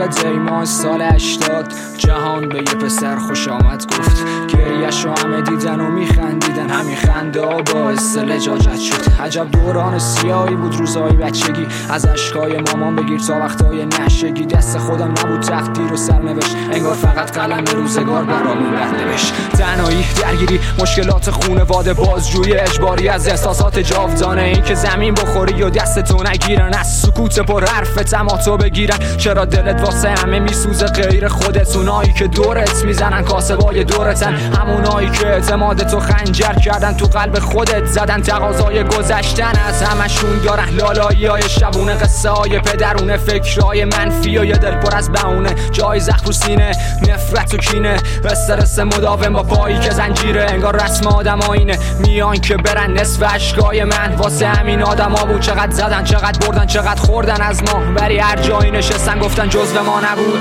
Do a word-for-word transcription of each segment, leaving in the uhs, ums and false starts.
اول دیماه سال هشتاد جهان به یه پسر خوش آمد گفت. گریه‌شو همه دیدن و میخندیدن، همین خنده ها باعث لجاجت شد. عجب دوران سیاهی بود روزای بچگی، از اشکای مامان بگیر تا وقتای نشگی. دست خودم نبود تقدیر و سرنوشت، انگار فقط قلم روزگار برامون بد نوشت. تنهایی، درگیری، مشکلات خونواده، بازجویی اجباری از احساسات جاودانه. این که زمین بخوری و دستتو نگیرن، از سکوت پر حرف تماتو بگیرن. چرا دلت واسه همه میسوزه غیر خودت؟ اونایی که دورت میزنن کاسبای دورتن، همونایی که اعتمادتو خنجر کردن تو قلب خودت زدن. تقاضای گذشتن از همشون دارن، لالایی های شبونه، قصه های پدرونه، فکرهای منفی و یه دل پر از بهونه. جای زخم رو سینه، نفرت و کینه، استرس مداوم با پایی که زنجیره. انگار رسم آدم آینه، میان که برن نصف اشکای من واسه همین آدم ها بود. چقدر زدن، چقدر بردن، چقدر خوردن از ما، ولی هر جایی نشستن گفتن جزو ما نبود.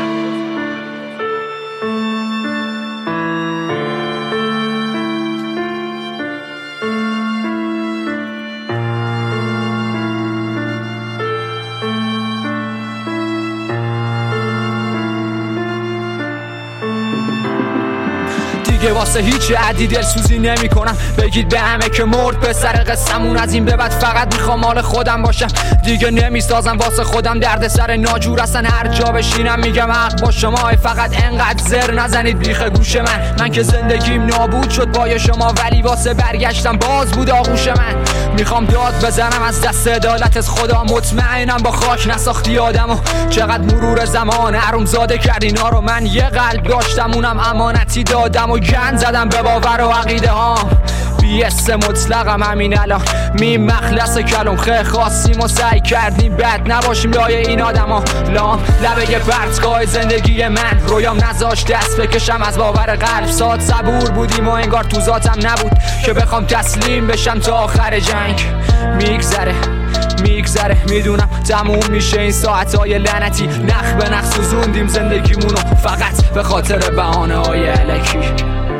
دیگه واسه هیچ عدی دلسوزی نمی کنم، بگید به همه که مرد پسر قصمون. از این به بعد فقط میخوام مال خودم باشم، دیگه نمیسازم واسه خودم درد سر ناجور. اصلا هر جا بشینم میگم حق با شما، فقط انقدر زر نزنید بیخ گوش من. من که زندگیم نابود شد پای شما، ولی واسه برگشتم باز بود آغوش من. میخوام داد بزنم از دست عدالت از خدا، مطمئنم با خاک نساختی آدمو. چقدر مرور زمان حرومزاده کرد اینا رو، من یه قلب داشتم اونم امانتی دادم و گند زدم به باور و عقیده ها. بی‌اس مطلقم همین الان، می مخلص کلم خیلی خواستیم و سعی کردیم بد نباشیم لای این آدم ها. لام لبه یه پرتگاه زندگی من، رویام نذاشت دست بکشم از باور قلب. ساد صبور بودیم و انگار تو ذاتم نبود که بخوام تسلیم بشم تا آخر جنگ. میگذره میگذره میدونم تموم میشه این ساعتهای لعنتی، نخ به نخ سوزوندیم زندگیمونو فقط به خاطر بهانه های الکی.